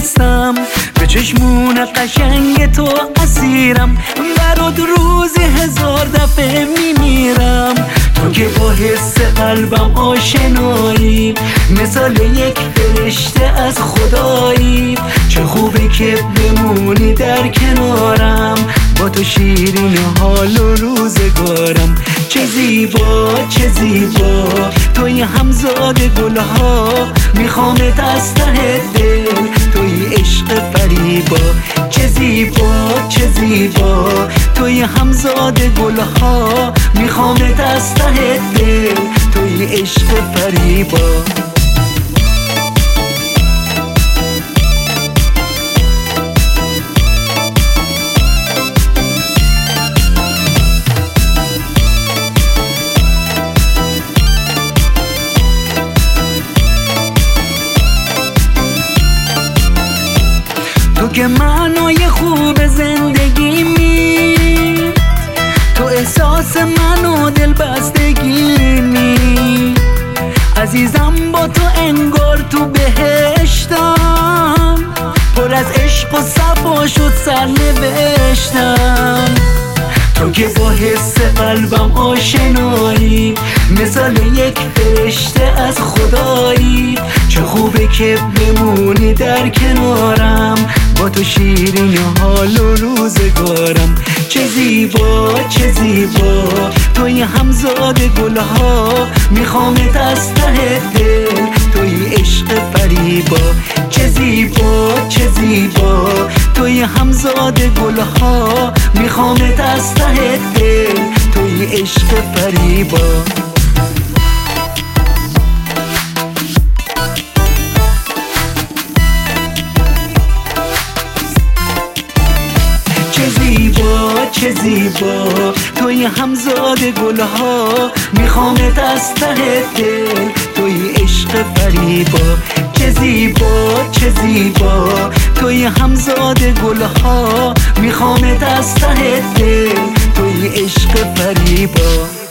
نیستم، به چشمون قشنگ تو اسیرم، برات روزی 1000 دفعه میمیرم. تو که با حس قلبم آشنایی، مثال یک فرشته از خدایی. چه خوبه که بمونی در کنارم، با تو شیرین حال و روزگارم. چه زیبا چه زیبا توی همزاد گلها، میخوامت از ته دل توی عشق فریبا. چه زیبا چه زیبا توی همزاد گلها، میخوامت از ته دل توی عشق فریبا. تو که معنای خوب زندگیمی، تو احساس منو دل بستگیمی. عزیزم با تو انگار تو بهشتم، پر از عشق و صفا شد سرنوشتم. تو که با حس قلبم آشنایی، مثال یک فرشته از خدایی. چه خوبه که بمونی در کنارم، با تو شیرین حال و روزگارم. چه زیبا چه زیبا توی همزاد گلها، میخوامت از ته دل توی عشق فریبا. چه زیبا چه زیبا توی همزاد گلها، میخوامت از ته دل توی عشق فریبا. چه زیبا توی همزاد گلها، میخوامت از ته دل توی عشق فریبا. چه زیبا چه زیبا توی همزاد گلها، میخوامت از ته دل توی عشق فریبا.